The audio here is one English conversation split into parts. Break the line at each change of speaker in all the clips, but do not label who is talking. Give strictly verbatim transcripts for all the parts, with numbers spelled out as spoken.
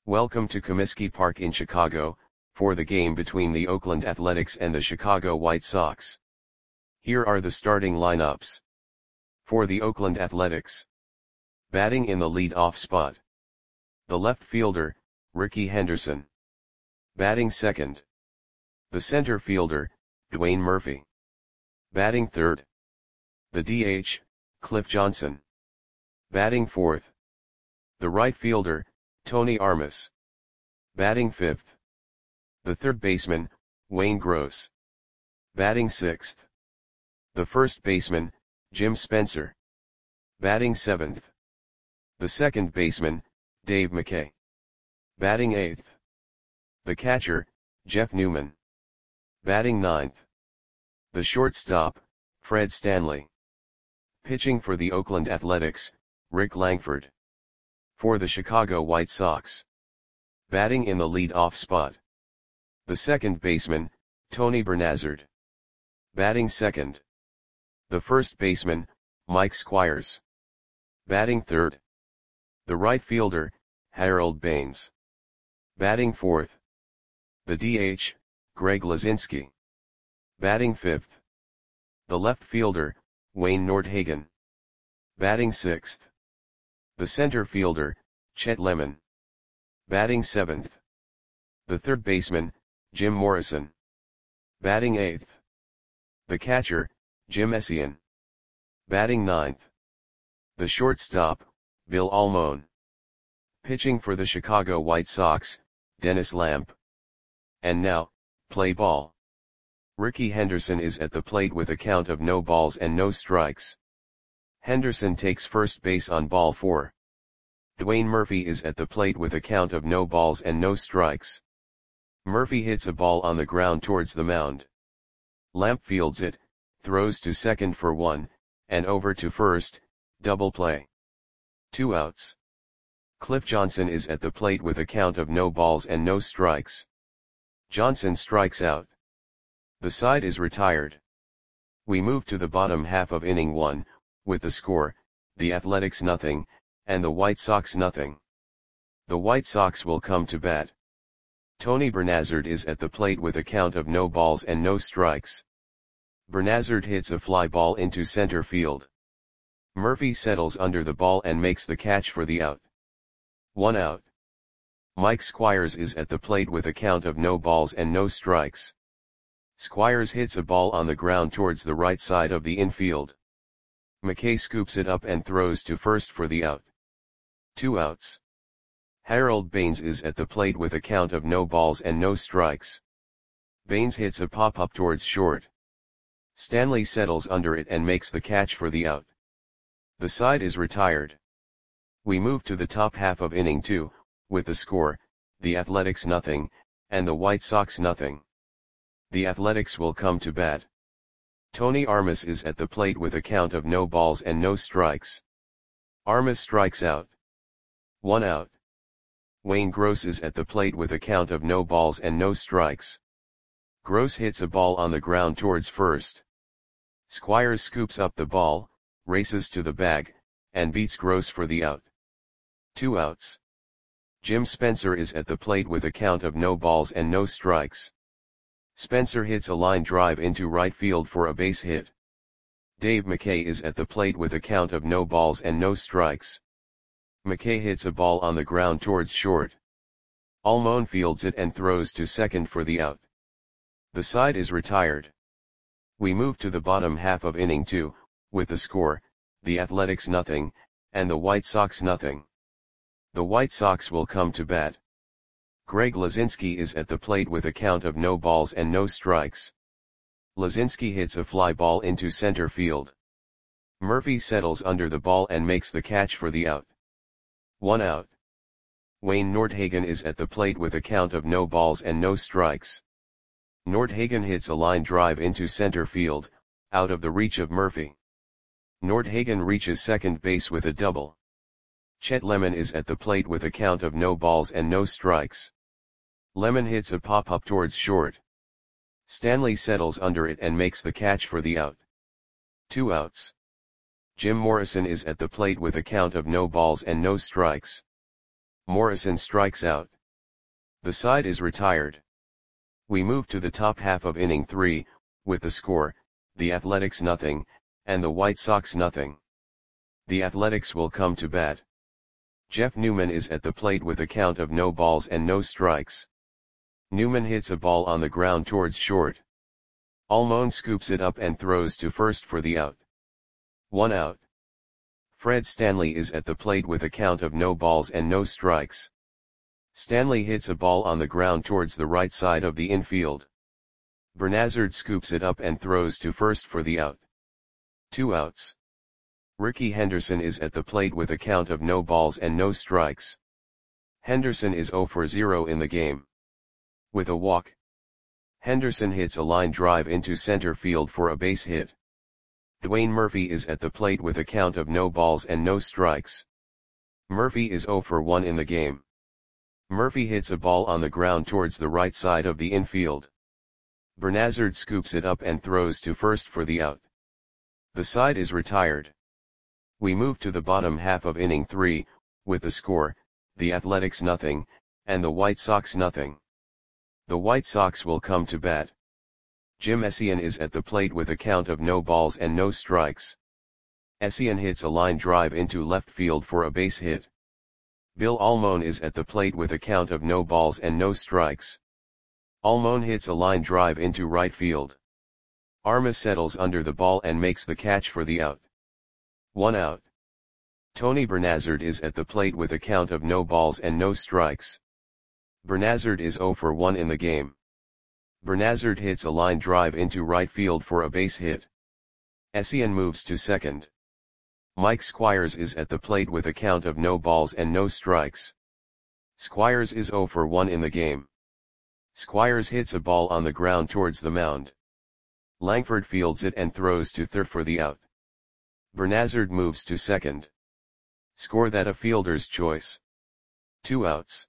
Welcome to Comiskey Park in Chicago, for the game between the Oakland Athletics and the Chicago White Sox. Here are the starting lineups. For the Oakland Athletics. Batting in the lead-off spot. The left fielder, Rickey Henderson. Batting second. The center fielder, Dwayne Murphy. Batting third. The D H, Cliff Johnson. Batting fourth. The right fielder, Tony Armas. Batting fifth. The third baseman, Wayne Gross. Batting sixth. The first baseman, Jim Spencer. Batting seventh. The second baseman, Dave McKay. Batting eighth. The catcher, Jeff Newman. Batting ninth. The shortstop, Fred Stanley. Pitching for the Oakland Athletics, Rick Langford. For the Chicago White Sox. Batting in the lead-off spot. The second baseman, Tony Bernazard. Batting second. The first baseman, Mike Squires. Batting third. The right fielder, Harold Baines. Batting fourth. The D H, Greg Luzinski. Batting fifth. The left fielder, Wayne Nordhagen. Batting sixth. The center fielder, Chet Lemon. Batting seventh. The third baseman, Jim Morrison. Batting eighth. The catcher, Jim Essien. Batting ninth. The shortstop, Bill Almon. Pitching for the Chicago White Sox, Dennis Lamp. And now, play ball. Rickey Henderson is at the plate with a count of no balls and no strikes. Henderson takes first base on ball four. Dwayne Murphy is at the plate with a count of no balls and no strikes. Murphy hits a ball on the ground towards the mound. Lamp fields it, throws to second for one, and over to first, double play. Two outs. Cliff Johnson is at the plate with a count of no balls and no strikes. Johnson strikes out. The side is retired. We move to the bottom half of inning one, with the score, the Athletics nothing, and the White Sox nothing. The White Sox will come to bat. Tony Bernazard is at the plate with a count of no balls and no strikes. Bernazard hits a fly ball into center field. Murphy settles under the ball and makes the catch for the out. One out. Mike Squires is at the plate with a count of no balls and no strikes. Squires hits a ball on the ground towards the right side of the infield. McKay scoops it up and throws to first for the out. Two outs. Harold Baines is at the plate with a count of no balls and no strikes. Baines hits a pop-up towards short. Stanley settles under it and makes the catch for the out. The side is retired. We move to the top half of inning two, with the score, the Athletics nothing, and the White Sox nothing. The Athletics will come to bat. Tony Armas is at the plate with a count of no balls and no strikes. Armas strikes out. One out. Wayne Gross is at the plate with a count of no balls and no strikes. Gross hits a ball on the ground towards first. Squires scoops up the ball, races to the bag, and beats Gross for the out. Two outs. Jim Spencer is at the plate with a count of no balls and no strikes. Spencer hits a line drive into right field for a base hit. Dave McKay is at the plate with a count of no balls and no strikes. McKay hits a ball on the ground towards short. Almon fields it and throws to second for the out. The side is retired. We move to the bottom half of inning two, with the score, the Athletics nothing, and the White Sox nothing. The White Sox will come to bat. Greg Luzinski is at the plate with a count of no balls and no strikes. Luzinski hits a fly ball into center field. Murphy settles under the ball and makes the catch for the out. One out. Wayne Nordhagen is at the plate with a count of no balls and no strikes. Nordhagen hits a line drive into center field, out of the reach of Murphy. Nordhagen reaches second base with a double. Chet Lemon is at the plate with a count of no balls and no strikes. Lemon hits a pop-up towards short. Stanley settles under it and makes the catch for the out. Two outs. Jim Morrison is at the plate with a count of no balls and no strikes. Morrison strikes out. The side is retired. We move to the top half of inning three, with the score, the Athletics nothing, and the White Sox nothing. The Athletics will come to bat. Jeff Newman is at the plate with a count of no balls and no strikes. Newman hits a ball on the ground towards short. Almon scoops it up and throws to first for the out. One out. Fred Stanley is at the plate with a count of no balls and no strikes. Stanley hits a ball on the ground towards the right side of the infield. Bernazard scoops it up and throws to first for the out. Two outs. Ricky Henderson is at the plate with a count of no balls and no strikes. Henderson is zero for zero in the game. With a walk, Henderson hits a line drive into center field for a base hit. Dwayne Murphy is at the plate with a count of no balls and no strikes. Murphy is zero for one in the game. Murphy hits a ball on the ground towards the right side of the infield. Bernazard scoops it up and throws to first for the out. The side is retired. We move to the bottom half of inning three, with the score, the Athletics nothing, and the White Sox nothing. The White Sox will come to bat. Jim Essien is at the plate with a count of no balls and no strikes. Essien hits a line drive into left field for a base hit. Bill Almon is at the plate with a count of no balls and no strikes. Almon hits a line drive into right field. Armas settles under the ball and makes the catch for the out. One out. Tony Bernazard is at the plate with a count of no balls and no strikes. Bernazard is zero for one in the game. Bernazard hits a line drive into right field for a base hit. Essien moves to second. Mike Squires is at the plate with a count of no balls and no strikes. Squires is zero for one in the game. Squires hits a ball on the ground towards the mound. Langford fields it and throws to third for the out. Bernazard moves to second. Score that a fielder's choice. Two outs.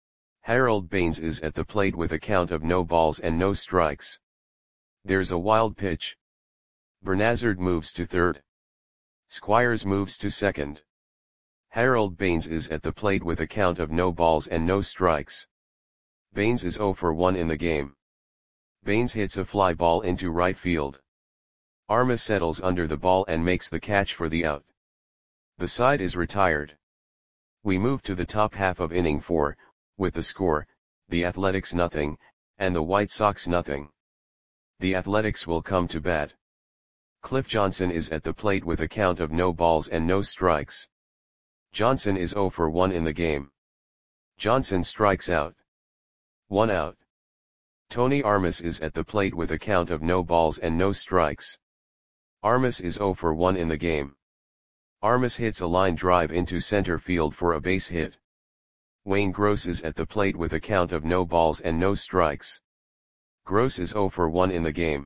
Harold Baines is at the plate with a count of no balls and no strikes. There's a wild pitch. Bernazard moves to third. Squires moves to second. Harold Baines is at the plate with a count of no balls and no strikes. Baines is zero for one in the game. Baines hits a fly ball into right field. Armas settles under the ball and makes the catch for the out. The side is retired. We move to the top half of inning four, with the score, the Athletics nothing, and the White Sox nothing. The Athletics will come to bat. Cliff Johnson is at the plate with a count of no balls and no strikes. Johnson is zero for one in the game. Johnson strikes out. One out. Tony Armas is at the plate with a count of no balls and no strikes. Armas is zero for one in the game. Armas hits a line drive into center field for a base hit. Wayne Gross is at the plate with a count of no balls and no strikes. Gross is zero for one in the game.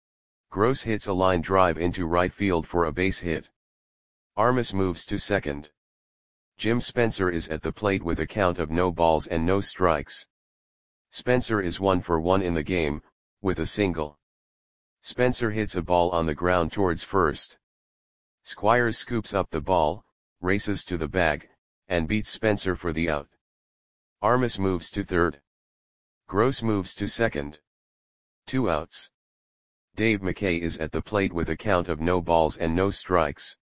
Gross hits a line drive into right field for a base hit. Armas moves to second. Jim Spencer is at the plate with a count of no balls and no strikes. Spencer is one for one in the game, with a single. Spencer hits a ball on the ground towards first. Squires scoops up the ball, races to the bag, and beats Spencer for the out. Armas moves to third. Gross moves to second. Two outs. Dave McKay is at the plate with a count of no balls and no strikes.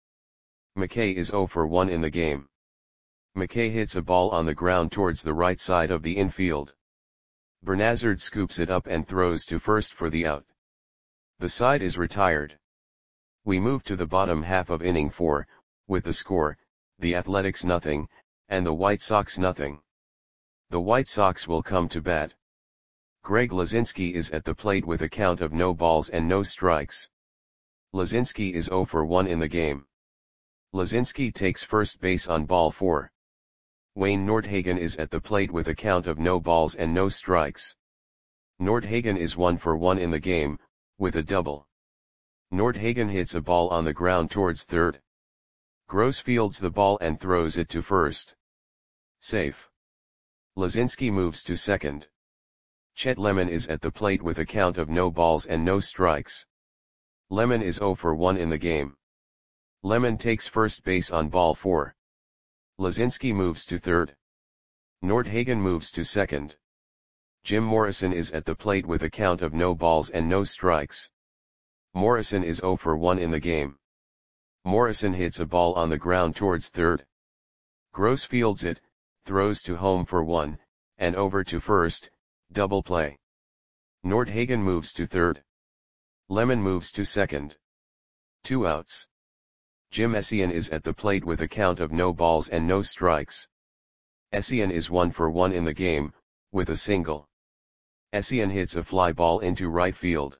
McKay is zero for one in the game. McKay hits a ball on the ground towards the right side of the infield. Bernazard scoops it up and throws to first for the out. The side is retired. We move to the bottom half of inning four, with the score, the Athletics nothing, and the White Sox nothing. The White Sox will come to bat. Greg Lazinski is at the plate with a count of no balls and no strikes. Lazinski is zero for one in the game. Lazinski takes first base on ball four. Wayne Nordhagen is at the plate with a count of no balls and no strikes. Nordhagen is one for one in the game, with a double. Nordhagen hits a ball on the ground towards third. Gross fields the ball and throws it to first. Safe. Lazinski moves to second. Chet Lemon is at the plate with a count of no balls and no strikes. Lemon is zero for one in the game. Lemon takes first base on ball four. Lazinski moves to third. Nordhagen moves to second. Jim Morrison is at the plate with a count of no balls and no strikes. Morrison is zero for one in the game. Morrison hits a ball on the ground towards third. Gross fields it, throws to home for one, and over to first, double play. Nordhagen moves to third. Lemon moves to second. Two outs. Jim Essien is at the plate with a count of no balls and no strikes. Essien is one for one in the game, with a single. Essien hits a fly ball into right field.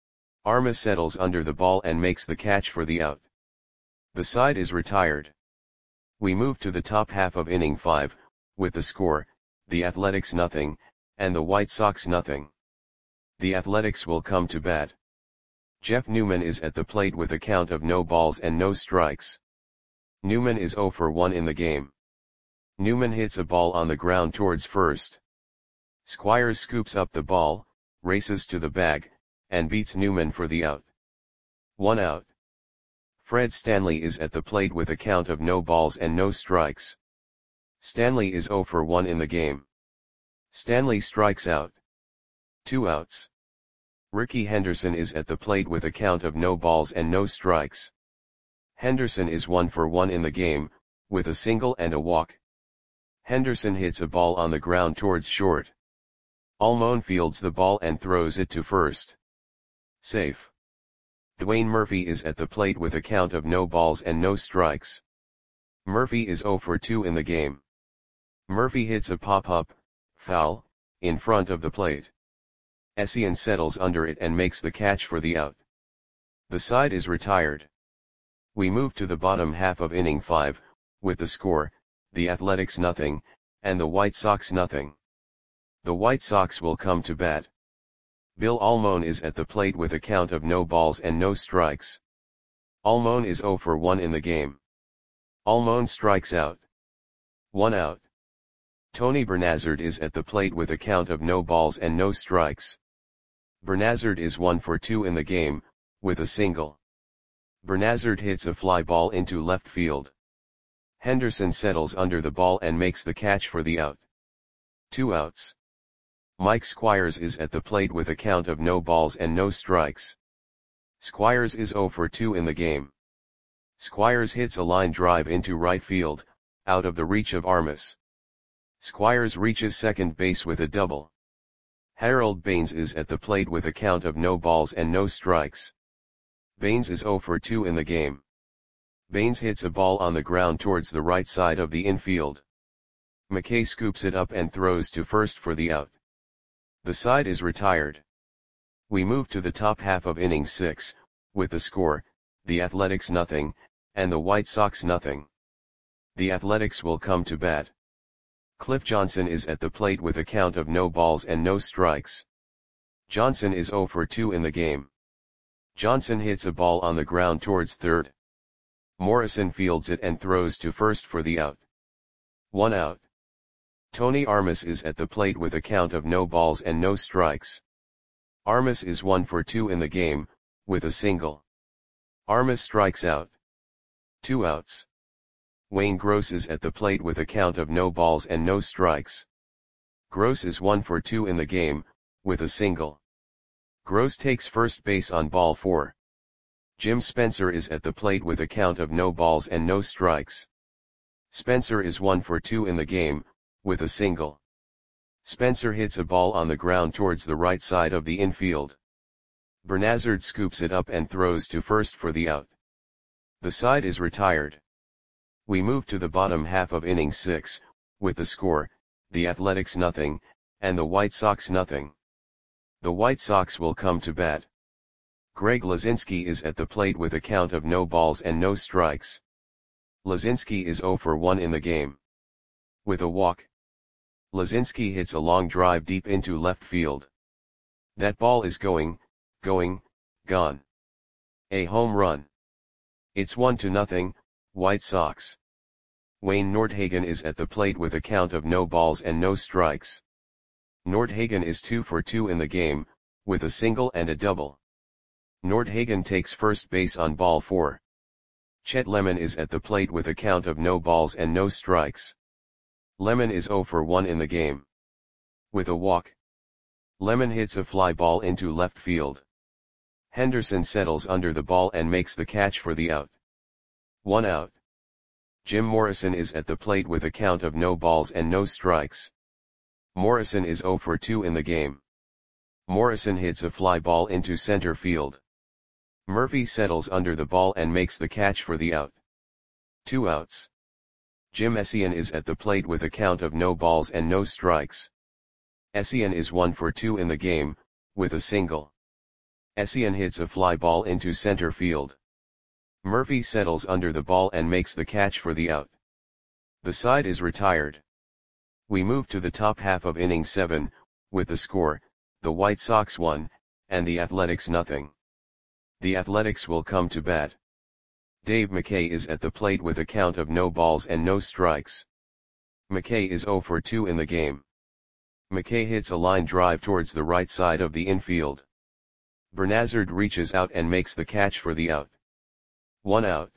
Armas settles under the ball and makes the catch for the out. The side is retired. We move to the top half of inning five, with the score, the Athletics nothing, and the White Sox nothing. The Athletics will come to bat. Jeff Newman is at the plate with a count of no balls and no strikes. Newman is zero for one in the game. Newman hits a ball on the ground towards first. Squires scoops up the ball, races to the bag, and beats Newman for the out. One out. Fred Stanley is at the plate with a count of no balls and no strikes. Stanley is zero for one in the game. Stanley strikes out. Two outs. Ricky Henderson is at the plate with a count of no balls and no strikes. Henderson is one for one in the game, with a single and a walk. Henderson hits a ball on the ground towards short. Almon fields the ball and throws it to first. Safe. Dwayne Murphy is at the plate with a count of no balls and no strikes. Murphy is zero for two in the game. Murphy hits a pop-up, foul, in front of the plate. Essien settles under it and makes the catch for the out. The side is retired. We move to the bottom half of inning five, with the score, the Athletics nothing, and the White Sox nothing. The White Sox will come to bat. Bill Almon is at the plate with a count of no balls and no strikes. Almon is zero for one in the game. Almon strikes out. One out. Tony Bernazard is at the plate with a count of no balls and no strikes. Bernazard is one for two in the game, with a single. Bernazard hits a fly ball into left field. Henderson settles under the ball and makes the catch for the out. Two outs. Mike Squires is at the plate with a count of no balls and no strikes. Squires is zero for two in the game. Squires hits a line drive into right field, out of the reach of Armas. Squires reaches second base with a double. Harold Baines is at the plate with a count of no balls and no strikes. Baines is zero for two in the game. Baines hits a ball on the ground towards the right side of the infield. McKay scoops it up and throws to first for the out. The side is retired. We move to the top half of inning six, with the score, the Athletics nothing, and the White Sox nothing. The Athletics will come to bat. Cliff Johnson is at the plate with a count of no balls and no strikes. Johnson is zero for two in the game. Johnson hits a ball on the ground towards third. Morrison fields it and throws to first for the out. One out. Tony Armas is at the plate with a count of no balls and no strikes. Armas is one for two in the game, with a single. Armas strikes out. Two outs. Wayne Gross is at the plate with a count of no balls and no strikes. Gross is one for two in the game, with a single. Gross takes first base on ball four. Jim Spencer is at the plate with a count of no balls and no strikes. Spencer is one for two in the game, with a single. Spencer hits a ball on the ground towards the right side of the infield. Bernazard scoops it up and throws to first for the out. The side is retired. We move to the bottom half of inning six, with the score, the Athletics nothing, and the White Sox nothing. The White Sox will come to bat. Greg Lazinski is at the plate with a count of no balls and no strikes. Lazinski is zero for one in the game. With a walk. Lazinski hits a long drive deep into left field. That ball is going, going, gone. A home run. It's one to nothing, White Sox. Wayne Nordhagen is at the plate with a count of no balls and no strikes. Nordhagen is two for two in the game, with a single and a double. Nordhagen takes first base on ball four. Chet Lemon is at the plate with a count of no balls and no strikes. Lemon is zero for one in the game. With a walk, Lemon hits a fly ball into left field. Henderson settles under the ball and makes the catch for the out. One out. Jim Morrison is at the plate with a count of no balls and no strikes. Morrison is zero for two in the game. Morrison hits a fly ball into center field. Murphy settles under the ball and makes the catch for the out. Two outs. Jim Essien is at the plate with a count of no balls and no strikes. Essien is one for two in the game, with a single. Essien hits a fly ball into center field. Murphy settles under the ball and makes the catch for the out. The side is retired. We move to the top half of inning seven, with the score, the White Sox one, and the Athletics nothing. The Athletics will come to bat. Dave McKay is at the plate with a count of no balls and no strikes. McKay is zero for two in the game. McKay hits a line drive towards the right side of the infield. Bernazard reaches out and makes the catch for the out. One out.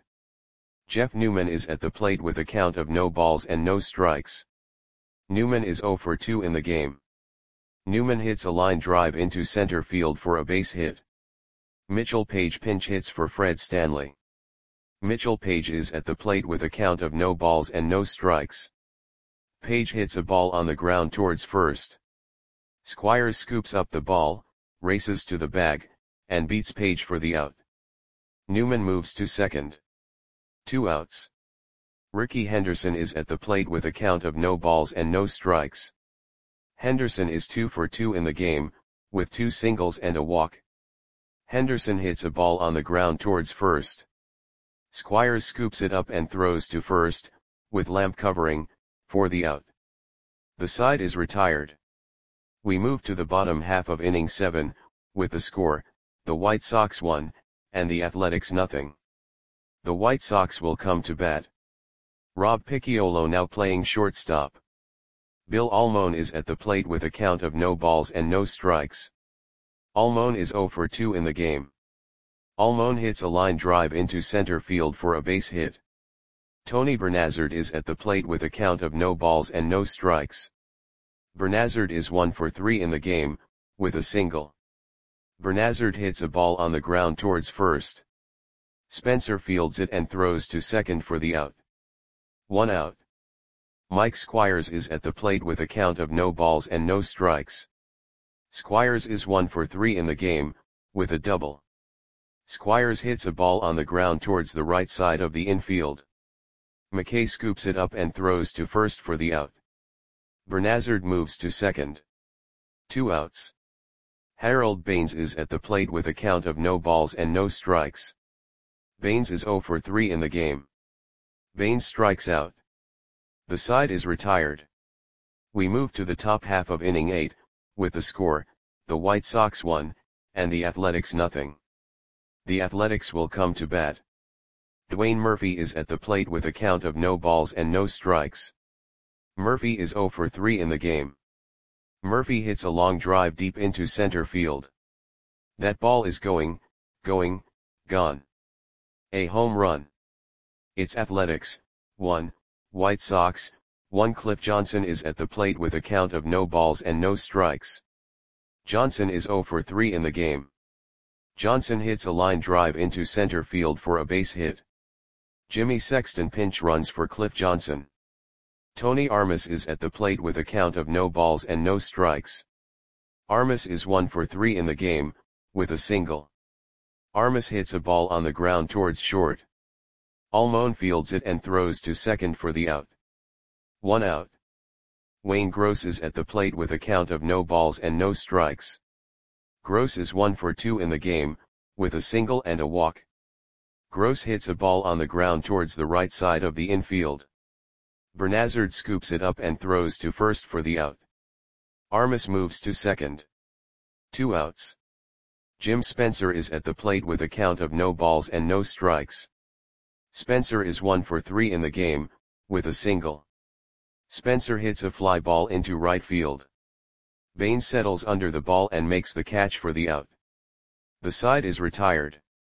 Jeff Newman is at the plate with a count of no balls and no strikes. Newman is zero for two in the game. Newman hits a line drive into center field for a base hit. Mitchell Page pinch hits for Fred Stanley. Mitchell Page is at the plate with a count of no balls and no strikes. Page hits a ball on the ground towards first. Squires scoops up the ball, races to the bag, and beats Page for the out. Newman moves to second. Two outs. Ricky Henderson is at the plate with a count of no balls and no strikes. Henderson is two for two in the game, with two singles and a walk. Henderson hits a ball on the ground towards first. Squires scoops it up and throws to first, with Lamp covering, for the out. The side is retired. We move to the bottom half of inning seven, with the score, the White Sox one, and the Athletics nothing. The White Sox will come to bat. Rob Picciolo now playing shortstop. Bill Almon is at the plate with a count of no balls and no strikes. Almon is zero for two in the game. Almon hits a line drive into center field for a base hit. Tony Bernazard is at the plate with a count of no balls and no strikes. Bernazard is one for three in the game, with a single. Bernazard hits a ball on the ground towards first. Spencer fields it and throws to second for the out. One out. Mike Squires is at the plate with a count of no balls and no strikes. Squires is one for three in the game, with a double. Squires hits a ball on the ground towards the right side of the infield. McKay scoops it up and throws to first for the out. Bernazard moves to second. Two outs. Harold Baines is at the plate with a count of no balls and no strikes. Baines is zero for three in the game. Baines strikes out. The side is retired. We move to the top half of inning eight, with the score, the White Sox one, and the Athletics nothing. The Athletics will come to bat. Dwayne Murphy is at the plate with a count of no balls and no strikes. Murphy is zero for three in the game. Murphy hits a long drive deep into center field. That ball is going, going, gone. A home run. It's Athletics, one, White Sox, one. Cliff Johnson is at the plate with a count of no balls and no strikes. Johnson is zero for three in the game. Johnson hits a line drive into center field for a base hit. Jimmy Sexton pinch runs for Cliff Johnson. Tony Armas is at the plate with a count of no balls and no strikes. Armas is one for three in the game, with a single. Armas hits a ball on the ground towards short. Almon fields it and throws to second for the out. One out. Wayne Gross is at the plate with a count of no balls and no strikes. Gross is one for two in the game, with a single and a walk. Gross hits a ball on the ground towards the right side of the infield. Bernazard scoops it up and throws to first for the out. Armas moves to second. Two outs. Jim Spencer is at the plate with a count of no balls and no strikes. Spencer is one for three in the game, with a single. Spencer hits a fly ball into right field. Baines settles under the ball and makes the catch for the out. The side is retired.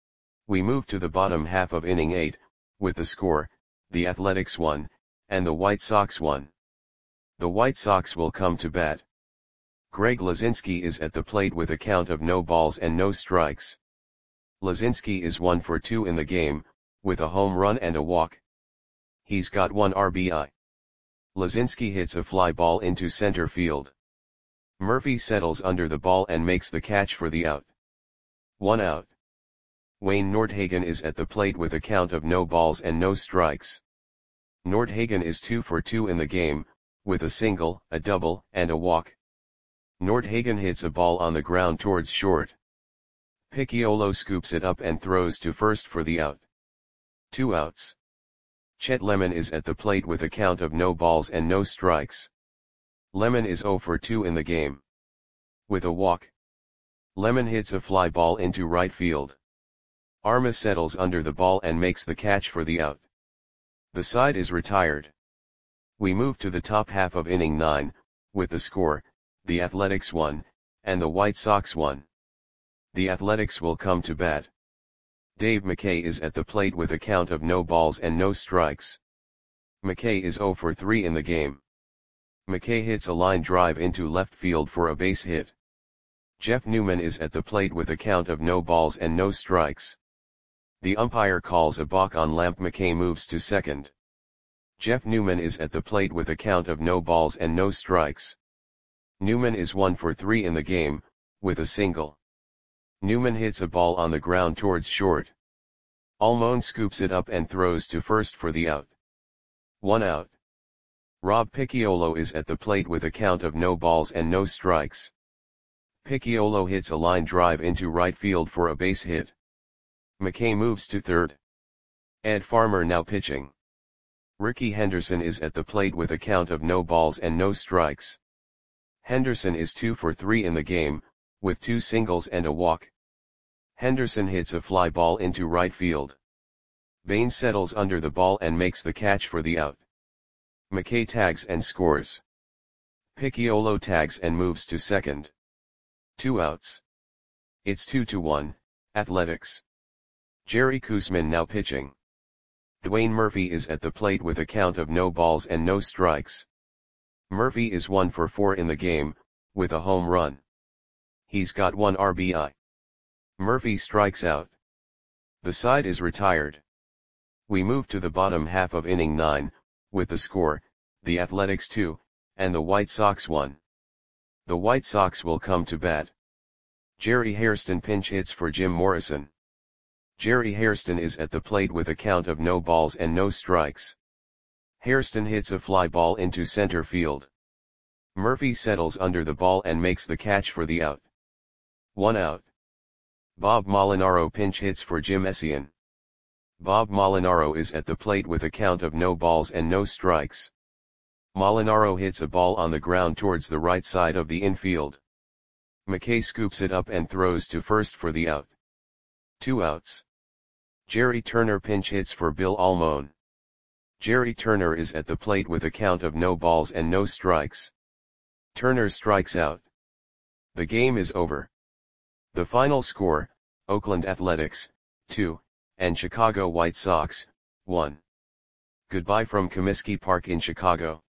We move to the bottom half of inning eight, with the score, the Athletics one, and the White Sox one. The White Sox will come to bat. Greg Lazinski is at the plate with a count of no balls and no strikes. Lazinski is one for two in the game, with a home run and a walk. He's got one R B I. Lazinski hits a fly ball into center field. Murphy settles under the ball and makes the catch for the out. One out. Wayne Nordhagen is at the plate with a count of no balls and no strikes. Nordhagen is two for two in the game, with a single, a double, and a walk. Nordhagen hits a ball on the ground towards short. Picciolo scoops it up and throws to first for the out. Two outs. Chet Lemon is at the plate with a count of no balls and no strikes. Lemon is zero for two in the game. With a walk. Lemon hits a fly ball into right field. Armas settles under the ball and makes the catch for the out. The side is retired. We move to the top half of inning nine, with the score, the Athletics one, and the White Sox one. The Athletics will come to bat. Dave McKay is at the plate with a count of no balls and no strikes. McKay is zero for three in the game. McKay hits a line drive into left field for a base hit. Jeff Newman is at the plate with a count of no balls and no strikes. The umpire calls a balk on Lamp. McKay moves to second. Jeff Newman is at the plate with a count of no balls and no strikes. Newman is one for three in the game, with a single. Newman hits a ball on the ground towards short. Almon scoops it up and throws to first for the out. One out. Rob Picciolo is at the plate with a count of no balls and no strikes. Picciolo hits a line drive into right field for a base hit. McKay moves to third. Ed Farmer now pitching. Ricky Henderson is at the plate with a count of no balls and no strikes. Henderson is two for three in the game, with two singles and a walk. Henderson hits a fly ball into right field. Baines settles under the ball and makes the catch for the out. McKay tags and scores. Picciolo tags and moves to second. Two outs. It's two to one, Athletics. Jerry Koosman now pitching. Dwayne Murphy is at the plate with a count of no balls and no strikes. Murphy is one for four in the game, with a home run. He's got one R B I. Murphy strikes out. The side is retired. We move to the bottom half of inning nine, with the score, the Athletics two, and the White Sox one. The White Sox will come to bat. Jerry Hairston pinch hits for Jim Morrison. Jerry Hairston is at the plate with a count of no balls and no strikes. Hairston hits a fly ball into center field. Murphy settles under the ball and makes the catch for the out. One out. Bob Molinaro pinch hits for Jim Essien. Bob Molinaro is at the plate with a count of no balls and no strikes. Molinaro hits a ball on the ground towards the right side of the infield. McKay scoops it up and throws to first for the out. Two outs. Jerry Turner pinch hits for Bill Almon. Jerry Turner is at the plate with a count of no balls and no strikes. Turner strikes out. The game is over. The final score, Oakland Athletics, two, and Chicago White Sox, one. Goodbye from Comiskey Park in Chicago.